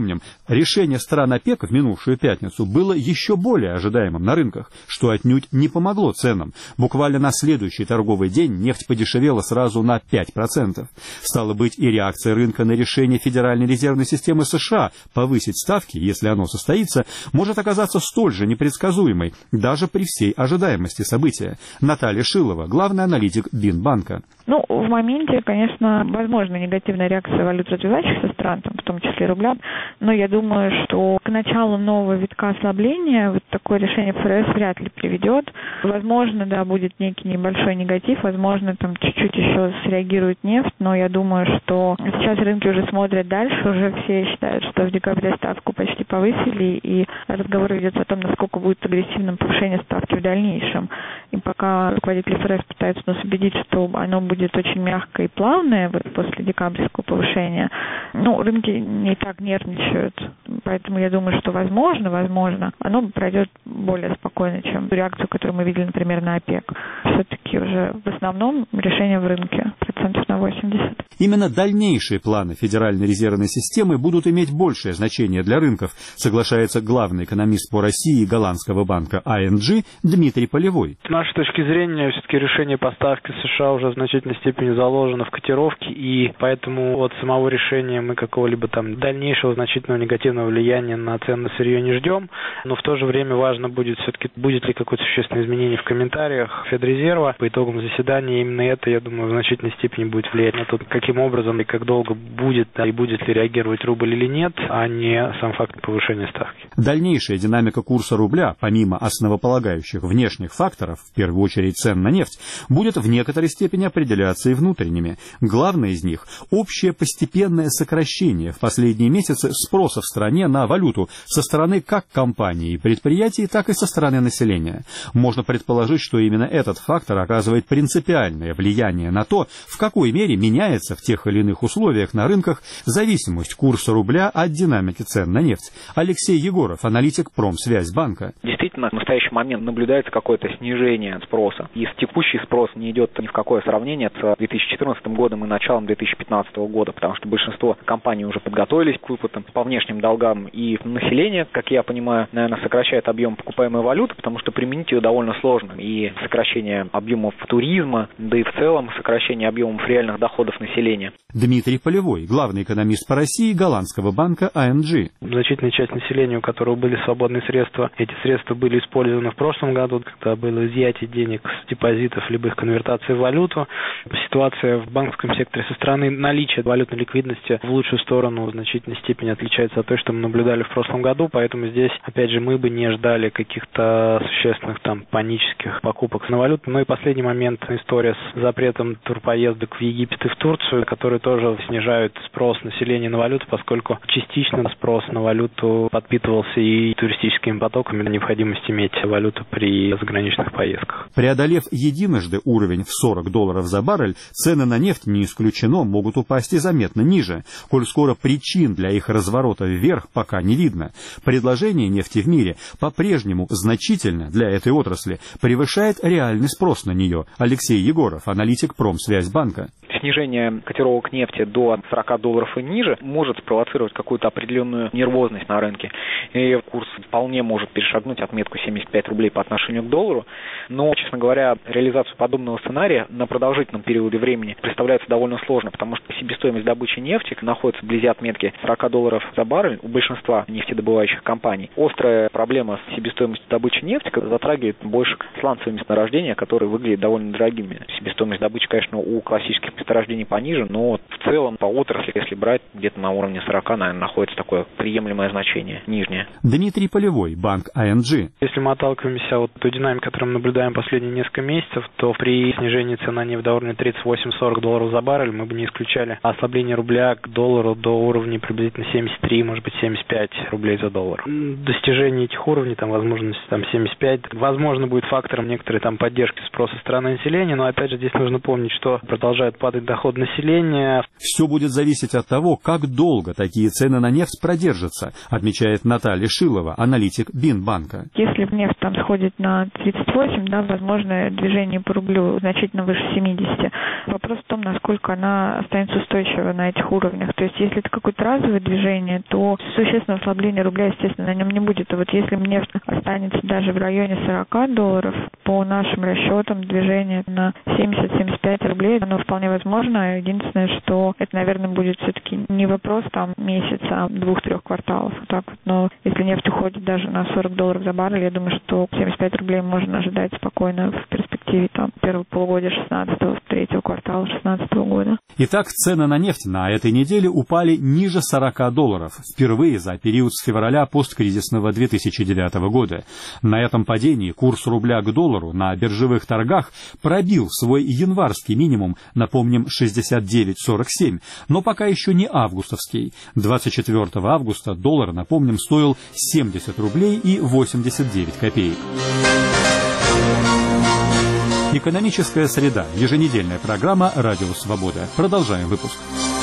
Решение стран ОПЕК в минувшую пятницу было еще более ожидаемым на рынках, что отнюдь не помогло ценам. Буквально на следующий торговый день нефть подешевела сразу на 5%. Стало быть, и реакция рынка на решение Федеральной резервной системы США повысить ставки, если оно состоится, может оказаться столь же непредсказуемой, даже при всей ожидаемости события. Наталья Шилова, главный аналитик Бинбанка. В моменте, конечно, возможна негативная реакция валют развивающихся стран, в том числе рубля, но я думаю, что к началу нового витка ослабления такое решение ФРС вряд ли приведет. Возможно, будет некий небольшой негатив, возможно, чуть-чуть еще среагирует нефть, но я думаю, что сейчас рынки уже смотрят дальше, уже все считают, что в декабре ставку почти повысили, и разговор ведется о том, насколько будет агрессивным повышение ставки в дальнейшем. И пока руководители ФРС пытаются нас убедить, что оно будет очень мягкое и плавное после декабрьского повышения, рынки не так нервничают. Поэтому я думаю, что возможно, оно пройдет более спокойно, чем ту реакцию, которую мы видели, например, на ОПЕК. Все-таки уже в основном решение в рынке, 80%. Именно дальнейшие планы Федеральной резервной системы будут иметь большее значение для рынков, соглашается главный экономист по России голландского банка ING Дмитрий Полевой. С нашей точки зрения, все-таки решение по ставке США уже в значительной степени заложено в котировке, и поэтому от самого решения мы какого-либо дальнейшего значительного негативного влияния на цены на сырье не ждем, но в то же время важно будет все-таки, будет ли какое-то существенное изменение в комментариях Федрезерва по итогам заседания. Именно это, я думаю, в значительной степени будет влиять на то, каким образом и как долго будет, и будет ли реагировать рубль или нет, а не сам факт повышения ставки. Дальнейшая динамика курса рубля, помимо основополагающих внешних факторов, в первую очередь цен на нефть, будет в некоторой степени определяться и внутренними. Главное из них – общее постепенное сокращение в последние месяцы спроса в стране на валюту со стороны как компаний и предприятий, так и со стороны населения. Можно предположить, что именно этот фактор оказывает принципиальное влияние на то, в какой мере меняется в тех или иных условиях на рынках зависимость курса рубля от динамики цен на нефть. Алексей Егоров, аналитик Промсвязьбанка. Действительно, в настоящий момент наблюдается какое-то снижение спроса. И текущий спрос не идет ни в какое сравнение с 2014 годом и началом 2015 года, потому что большинство компаний уже подготовились к выплатам по внешним долгам, и население, как я понимаю, наверное, сокращает объем покупаемой валюты, потому что применить ее довольно сложно. И сокращение объемов туризма, да и в целом сокращение объемов реальных доходов населения. Дмитрий Полевой, главный экономист по России голландского банка ING. Значительная часть населения, у которого были свободные средства, эти средства были использованы в прошлом году, когда было изъятие денег с депозитов, либо их конвертация в валюту. Ситуация в банковском секторе со стороны наличия валютной ликвидности в лучшую сторону в значительной степени отличается от той, что мы наблюдали в прошлом году, поэтому здесь, опять же, мы бы не ждали каких-то существенных панических покупок на валюту. Ну и последний момент, история с запретом турпоездок в Египет и в Турцию, которые тоже снижают спрос населения на валюту, поскольку частично спрос на валюту подпитывался и туристическими потоками, необходимость иметь валюту при заграничных поездках. Преодолев единожды уровень в $40 за баррель, цены на нефть, не исключено, могут упасть и заметно ниже, коль скоро причин для их разворота вверх пока не видно. Предложение нефти в мире по-прежнему значительно для этой отрасли превышает реальный спрос на нее. Алексей Егоров, аналитик Промсвязьбанка. Снижение котировок нефти до $40 и ниже может спровоцировать какую-то определенную нервозность на рынке. И курс вполне может перешагнуть отметку 75 рублей по отношению к доллару. Но, честно говоря, реализацию подобного сценария на продолжительном периоде времени представляется довольно сложно, потому что себестоимость добычи нефти находится вблизи отметки $40 за баррель у большинства нефтедобывающих компаний. Острая проблема с себестоимостью добычи нефти затрагивает больше сланцевые месторождения, которые выглядят довольно дорогими. Себестоимость добычи, конечно, у классических месторождений пониже, но в целом по отрасли, если брать, где-то на уровне 40, наверное, находится такое приемлемое значение, нижнее. Дмитрий Полевой, банк ING. Если мы отталкиваемся от той динамики, которую мы наблюдаем последние несколько месяцев, то при снижении цены на нефть до уровня $38-40 за баррель мы бы не исключали ослабление рубля к доллару до уровня приблизительно 73, может быть 75 рублей за доллар. Достижение этих уровней, возможность 75, возможно, будет фактором некоторой поддержки спроса со стороны населения, но опять же здесь нужно помнить, что продолжают падать будет доход населения. Все будет зависеть от того, как долго такие цены на нефть продержатся, отмечает Наталья Шилова, аналитик Бинбанка. Если нефть там сходит на 38, да, возможно движение по рублю значительно выше 70. Вопрос в том, насколько она останется устойчива на этих уровнях. То есть, если это какое-то разовое движение, то существенного ослабления рубля, естественно, на нем не будет. А вот если нефть останется даже в районе $40, по нашим расчетам, движение на 70-75 рублей, оно вполне возможно. Единственное, что это, наверное, будет все-таки не вопрос там месяца, а 2-3 кварталов. Вот так вот. Но если нефть уходит даже на $40 за баррель, я думаю, что 75 рублей можно ожидать спокойно в перспективе там первого полугодия 16-го, третьего квартала 16 года. Итак, цены на нефть на этой неделе упали ниже $40, впервые за период с февраля посткризисного 2009 года. На этом падении курс рубля к доллару на биржевых торгах пробил свой январский минимум, напомним, 69.47, но пока еще не августовский. 24 августа доллар, напомним, стоил 70 рублей и 89 копеек. Экономическая среда. Еженедельная программа «Радио Свобода». Продолжаем выпуск.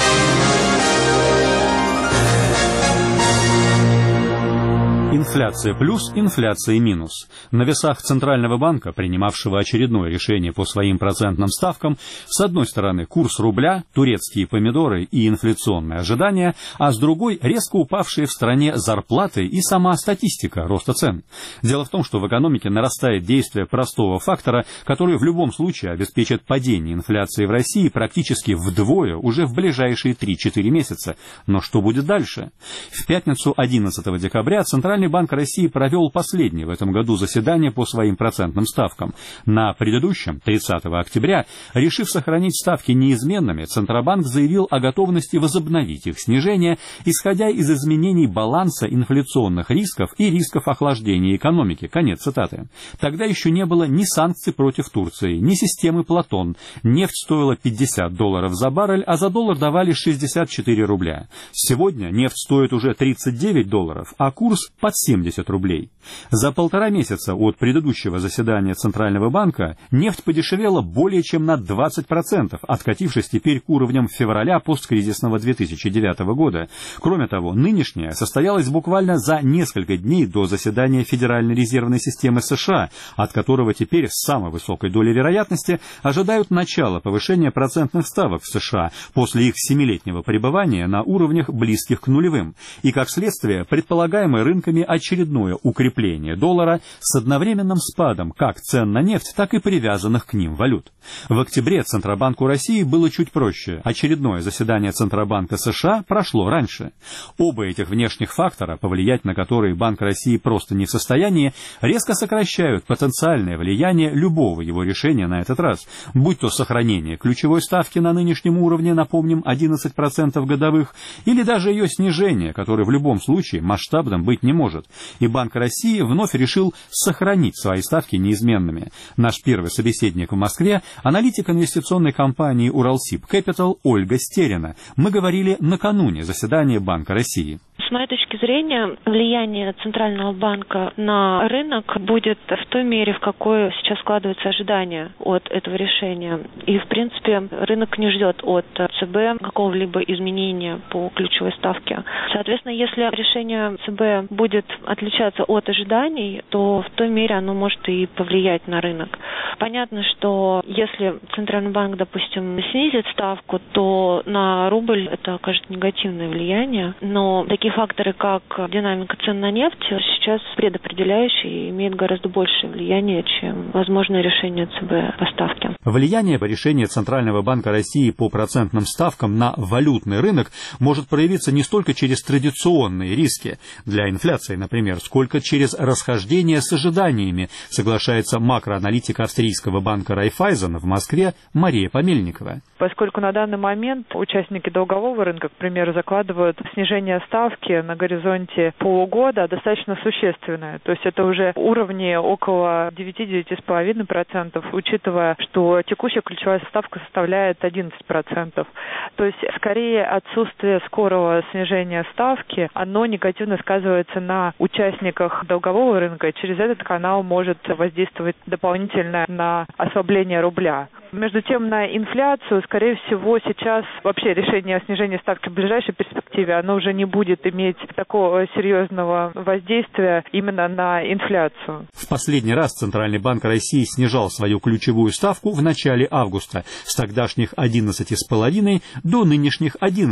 Инфляция плюс, инфляция минус. На весах Центрального банка, принимавшего очередное решение по своим процентным ставкам, с одной стороны курс рубля, турецкие помидоры и инфляционные ожидания, а с другой резко упавшие в стране зарплаты и сама статистика роста цен. Дело в том, что в экономике нарастает действие простого фактора, который в любом случае обеспечит падение инфляции в России практически вдвое уже в ближайшие 3-4 месяца. Но что будет дальше? В пятницу 11 декабря Центральный банк России провел последнее в этом году заседание по своим процентным ставкам. На предыдущем, 30 октября, решив сохранить ставки неизменными, Центробанк заявил о готовности возобновить их снижение, исходя из изменений баланса инфляционных рисков и рисков охлаждения экономики. Конец цитаты. Тогда еще не было ни санкций против Турции, ни системы Платон. Нефть стоила $50 за баррель, а за доллар давали 64 рубля. Сегодня нефть стоит уже $39, а курс под 70 рублей. За 1,5 месяца от предыдущего заседания Центрального банка нефть подешевела более чем на 20%, откатившись теперь к уровням февраля посткризисного 2009 года. Кроме того, нынешняя состоялась буквально за несколько дней до заседания Федеральной резервной системы США, от которого теперь с самой высокой долей вероятности ожидают начала повышения процентных ставок в США после их 7-летнего пребывания на уровнях близких к нулевым, и как следствие предполагаемое рынками очередное укрепление доллара с одновременным спадом как цен на нефть, так и привязанных к ним валют. В октябре Центробанку России было чуть проще. Очередное заседание Центробанка США прошло раньше. Оба этих внешних фактора, повлиять на которые Банк России просто не в состоянии, резко сокращают потенциальное влияние любого его решения на этот раз, будь то сохранение ключевой ставки на нынешнем уровне, напомним, 11% годовых, или даже ее снижение, которое в любом случае масштабным быть не может. И Банк России вновь решил сохранить свои ставки неизменными. Наш первый собеседник в Москве – аналитик инвестиционной компании «Уралсиб Capital» Ольга Стерина. Мы говорили накануне заседания Банка России. С моей точки зрения, влияние Центрального банка на рынок будет в той мере, в какой сейчас складываются ожидания от этого решения. И, в принципе, рынок не ждет от ЦБ какого-либо изменения по ключевой ставке. Соответственно, если решение ЦБ будет отличаться от ожиданий, то в той мере оно может и повлиять на рынок. Понятно, что если Центральный банк, допустим, снизит ставку, то на рубль это окажет негативное влияние. Но такие факторы, как динамика цен на нефть, сейчас предопределяющие и имеют гораздо большее влияние, чем возможное решение ЦБ по ставке. Влияние по решению Центрального банка России по процентным ставкам на валютный рынок может проявиться не столько через традиционные риски для инфляции, например, сколько через расхождение с ожиданиями, соглашается макроаналитик австрийского банка Райффайзен в Москве Мария Помельникова. Поскольку на данный момент участники долгового рынка, к примеру, закладывают снижение ставки ставки на горизонте полугода достаточно существенные. То есть это уже уровни около 9-9,5%, учитывая, что текущая ключевая ставка составляет 11%. То есть скорее отсутствие скорого снижения ставки, оно негативно сказывается на участниках долгового рынка, и через этот канал может воздействовать дополнительно на ослабление рубля. Между тем, на инфляцию, скорее всего, сейчас вообще решение о снижении ставки в ближайшей перспективе, оно уже не будет иметь такого серьезного воздействия именно на инфляцию. В последний раз Центральный банк России снижал свою ключевую ставку в начале августа с тогдашних 11,5% до нынешних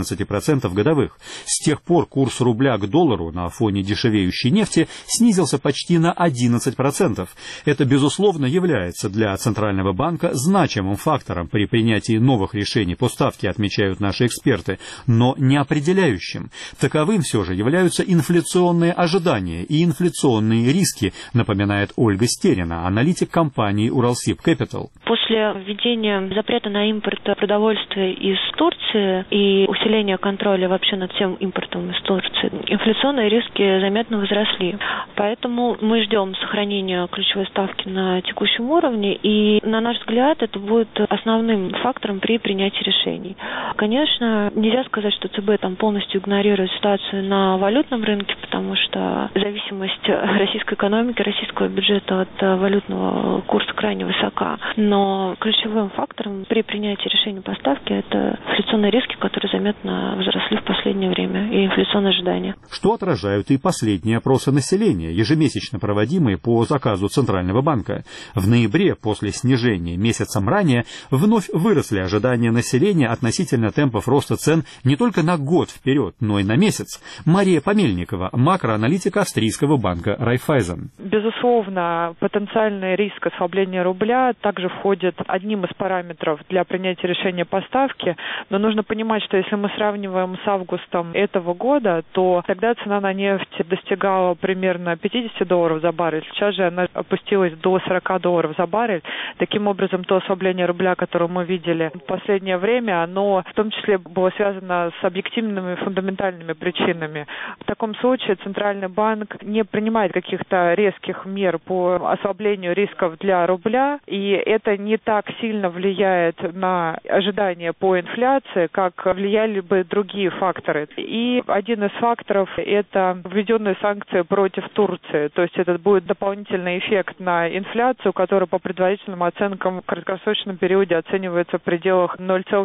11% годовых. С тех пор курс рубля к доллару на фоне дешевеющей нефти снизился почти на 11%. Это, безусловно, является для Центрального банка значимым фактором при принятии новых решений по ставке, отмечают наши эксперты, но не определяющим. Таковым все же являются инфляционные ожидания и инфляционные риски, напоминает Ольга Стерина, аналитик компании Уралсиб Capital. После введения запрета на импорт продовольствия из Турции и усиления контроля вообще над всем импортом из Турции, инфляционные риски заметно возросли. Поэтому мы ждем сохранения ключевой ставки на текущем уровне, и, на наш взгляд, это будет основным фактором при принятии решений. Конечно, нельзя сказать, что ЦБ там полностью игнорирует ситуацию на валютном рынке, потому что зависимость российской экономики, российского бюджета от валютного курса крайне высока. Но ключевым фактором при принятии решения по ставке это инфляционные риски, которые заметно возросли в последнее время, и инфляционные ожидания. Что отражают и последние опросы населения, ежемесячно проводимые по заказу Центрального банка. В ноябре, после снижения месяцем ранее, вновь выросли ожидания населения относительно темпов роста цен не только на год вперед, но и на месяц. Мария Помельникова, макроаналитик австрийского банка Райффайзен. Безусловно, потенциальный риск ослабления рубля также входит одним из параметров для принятия решения по ставке, но нужно понимать, что если мы сравниваем с августом этого года, то тогда цена на нефть достигала примерно $50 за баррель, сейчас же она опустилась до $40 за баррель. Таким образом, то ослабление рубля, которое мы видели в последнее время, оно в том числе было связано с объективными фундаментальными причинами. В таком случае Центральный банк не принимает каких-то резких мер по ослаблению рисков для рубля, и это не так сильно влияет на ожидания по инфляции, как влияли бы другие факторы. И один из факторов – это введенные санкции против Турции. То есть это будет дополнительный эффект на инфляцию, который по предварительным оценкам в краткосрочном периоде оценивается в пределах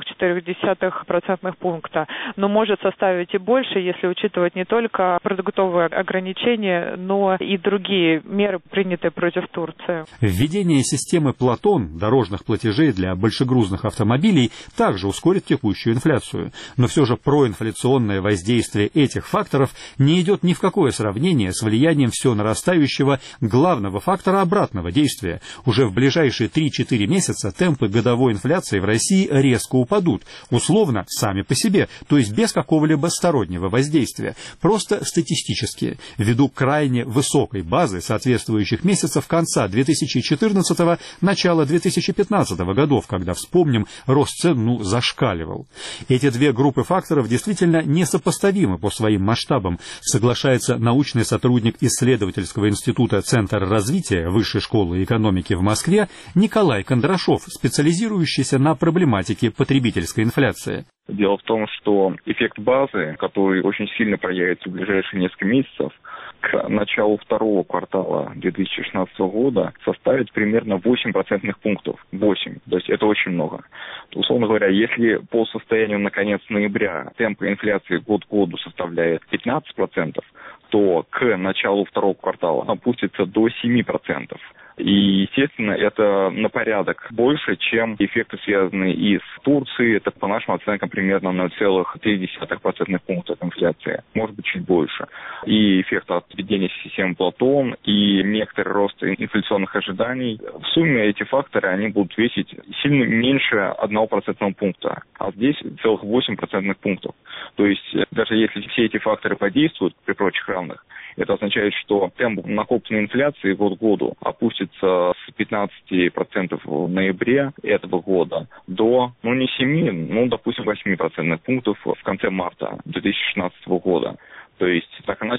0,4% пункта, но может составить и больше, если учитывать не только продуктовые ограничения, но и другие меры, принятые против Турции. Введение системы Платон дорожных платежей для большегрузных автомобилей также ускорит текущую инфляцию. Но все же проинфляционное воздействие этих факторов не идет ни в какое сравнение с влиянием все нарастающего главного фактора обратного действия. Уже в ближайшие 3-4 месяца темпы годовой инфляции в России резко упадут, условно, сами по себе, то есть без какого-либо стороннего воздействия, просто статистически, ввиду крайне высокой базы соответствующих месяцев конца 2014-го, начала 2015 годов, когда, вспомним, рост цен, зашкаливал. Эти две группы факторов действительно несопоставимы по своим масштабам, соглашается научный сотрудник исследовательского института Центр развития Высшей школы экономики в Москве Николай Кондрашов, специализирующийся на проблематике потребительской инфляции. Дело в том, что эффект базы, который очень сильно проявится в ближайшие несколько месяцев, к началу второго квартала 2016 года составит примерно 8% пунктов. 8. То есть это очень много. Условно говоря, если по состоянию на конец ноября темп инфляции год к году составляет 15%, то к началу второго квартала опустится до 7%. И, естественно, это на порядок больше, чем эффекты, связанные и с Турцией. Это, по нашим оценкам, примерно 0,3% пункта от инфляции. Может быть, чуть больше. И эффект от введения системы Платон, и некоторый рост инфляционных ожиданий. В сумме эти факторы, они будут весить сильно меньше 1% пункта. А здесь целых 8% пунктов. То есть, даже если все эти факторы подействуют при прочих равных, это означает, что темп накопленной инфляции год к году опустится с 15% в ноябре этого года до, не 7, допустим, 8% пунктов в конце марта 2016 года. То есть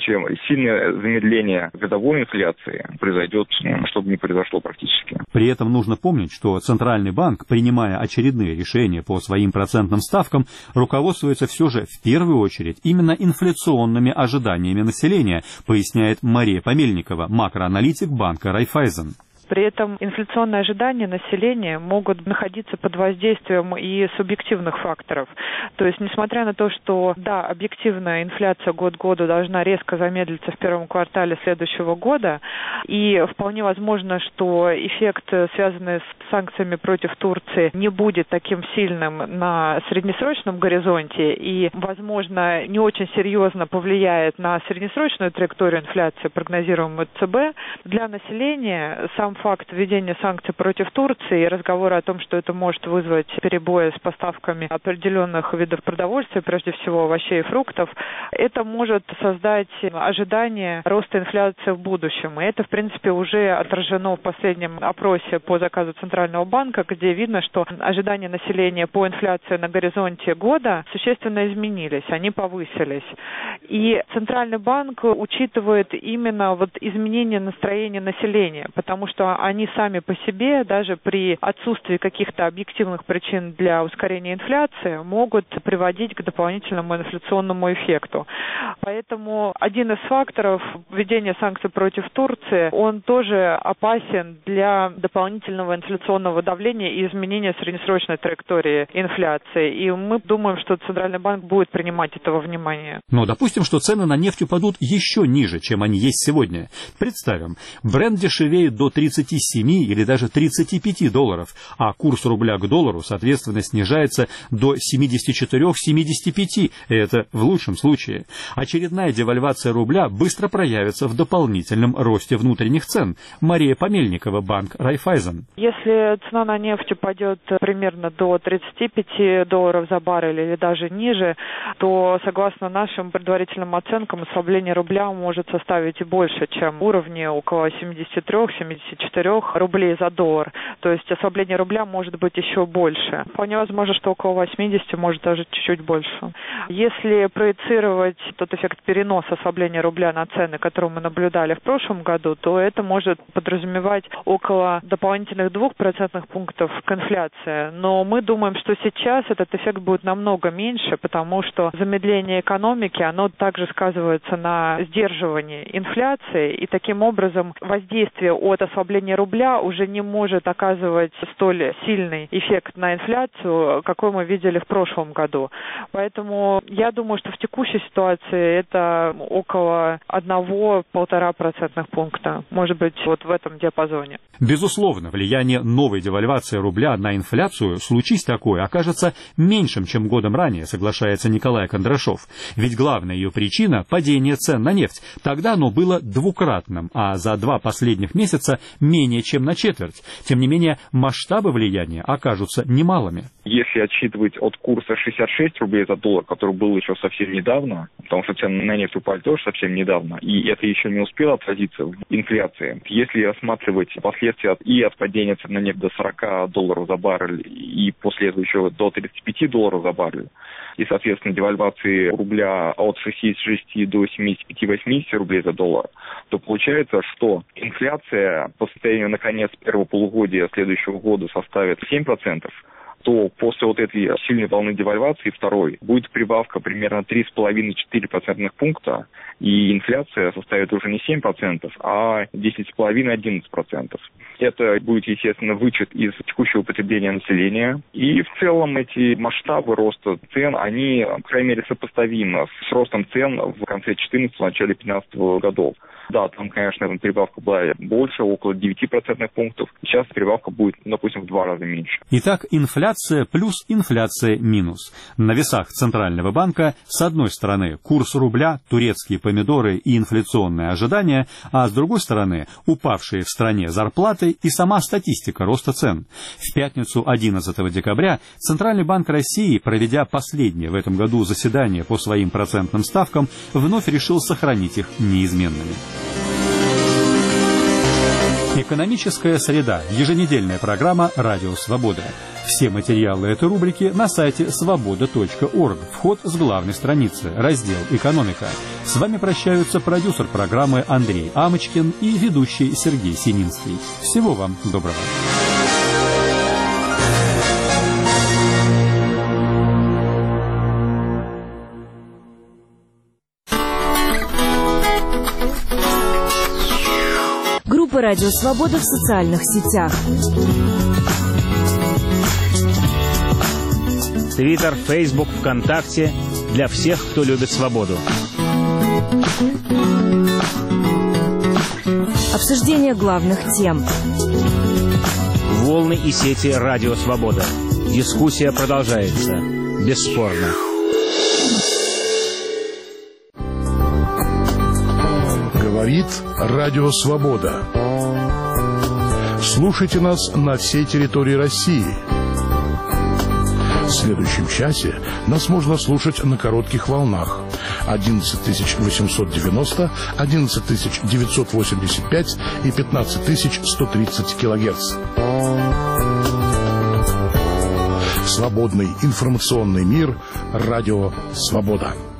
иначе сильное замедление годовой инфляции произойдет, чтобы не произошло практически. При этом нужно помнить, что Центральный банк, принимая очередные решения по своим процентным ставкам, руководствуется все же в первую очередь именно инфляционными ожиданиями населения, поясняет Мария Помельникова, макроаналитик банка Райффайзен. При этом инфляционные ожидания населения могут находиться под воздействием и субъективных факторов. То есть, несмотря на то, что, да, объективная инфляция год к году должна резко замедлиться в первом квартале следующего года, и вполне возможно, что эффект, связанный с санкциями против Турции, не будет таким сильным на среднесрочном горизонте и, возможно, не очень серьезно повлияет на среднесрочную траекторию инфляции, прогнозируемую ЦБ, для населения сам факт введения санкций против Турции и разговоры о том, что это может вызвать перебои с поставками определенных видов продовольствия, прежде всего овощей и фруктов, это может создать ожидание роста инфляции в будущем. И это, в принципе, уже отражено в последнем опросе по заказу Центрального банка, где видно, что ожидания населения по инфляции на горизонте года существенно изменились, они повысились. И Центральный банк учитывает именно изменение настроения населения, потому что они сами по себе, даже при отсутствии каких-то объективных причин для ускорения инфляции, могут приводить к дополнительному инфляционному эффекту. Поэтому один из факторов введения санкций против Турции, он тоже опасен для дополнительного инфляционного давления и изменения среднесрочной траектории инфляции. И мы думаем, что Центральный банк будет принимать это во внимание. Но допустим, что цены на нефть упадут еще ниже, чем они есть сегодня. Представим, Брент дешевеет до 37 или даже 35 долларов, а курс рубля к доллару, соответственно, снижается до 74-75, это в лучшем случае. Очередная девальвация рубля быстро проявится в дополнительном росте внутренних цен. Мария Помельникова, банк Райффайзен. Если цена на нефть упадет примерно до 35 долларов за баррель или даже ниже, то, согласно нашим предварительным оценкам, ослабление рубля может составить и больше, чем уровни около 73-74 рублей за доллар. То есть ослабление рубля может быть еще больше. Вполне возможно, что около 80, может даже чуть-чуть больше. Если проецировать тот эффект переноса ослабления рубля на цены, который мы наблюдали в прошлом году, то это может подразумевать около дополнительных 2% пунктов к инфляции. Но мы думаем, что сейчас этот эффект будет намного меньше, потому что замедление экономики, оно также сказывается на сдерживании инфляции, и таким образом воздействие от ослабления рубля уже не может оказывать столь сильный эффект на инфляцию, какой мы видели в прошлом году. Поэтому я думаю, что в текущей ситуации это около 1-1,5% пункта. Может быть, в этом диапазоне. Безусловно, влияние новой девальвации рубля на инфляцию, случись такое, окажется меньшим, чем годом ранее, соглашается Николай Кондрашов. Ведь главная ее причина – падение цен на нефть. Тогда оно было двукратным, а за 2 последних месяца менее чем на четверть. Тем не менее, масштабы влияния окажутся немалыми. Если отсчитывать от курса 66 рублей за доллар, который был еще совсем недавно, потому что цены на нефть упали тоже совсем недавно, и это еще не успело отразиться в инфляции. Если рассматривать последствия и от падения цен на нефть до 40 долларов за баррель, и после этого еще до 35 долларов за баррель, и, соответственно, девальвации рубля от 66 до 75-80 рублей за доллар, то получается, что инфляция по состоянию на конец первого полугодия следующего года составит 7%, то после этой сильной волны девальвации второй будет прибавка примерно 3,5-4% пункта, и инфляция составит уже не 7%, а 10,5-11%. Это будет, естественно, вычет из текущего потребления населения. И в целом эти масштабы роста цен, они, по крайней мере, сопоставимы с ростом цен в конце 2014 начале 2015 годов. Да, там, конечно, прибавка была больше, около 9% пунктов. Сейчас прибавка будет, допустим, в 2 раза меньше. Итак, инфляция плюс инфляция минус. На весах Центрального банка с одной стороны курс рубля, турецкие помидоры и инфляционные ожидания, а с другой стороны упавшие в стране зарплаты и сама статистика роста цен. В пятницу 11 декабря Центральный банк России, проведя последнее в этом году заседание по своим процентным ставкам, вновь решил сохранить их неизменными. Экономическая среда. Еженедельная программа «Радио Свобода». Все материалы этой рубрики на сайте svoboda.org. Вход с главной страницы. Раздел «Экономика». С вами прощаются продюсер программы Андрей Амочкин и ведущий Сергей Семинский. Всего вам доброго. Группа «Радио Свобода» в социальных сетях. Твиттер, Фейсбук, ВКонтакте. Для всех, кто любит свободу. Обсуждение главных тем. Волны и сети «Радио Свобода». Дискуссия продолжается. Бесспорно. Говорит Радио Свобода. Слушайте нас на всей территории России. В следующем часе нас можно слушать на коротких волнах 11890, 11985 и 15130 килогерц. Свободный информационный мир. Радио Свобода.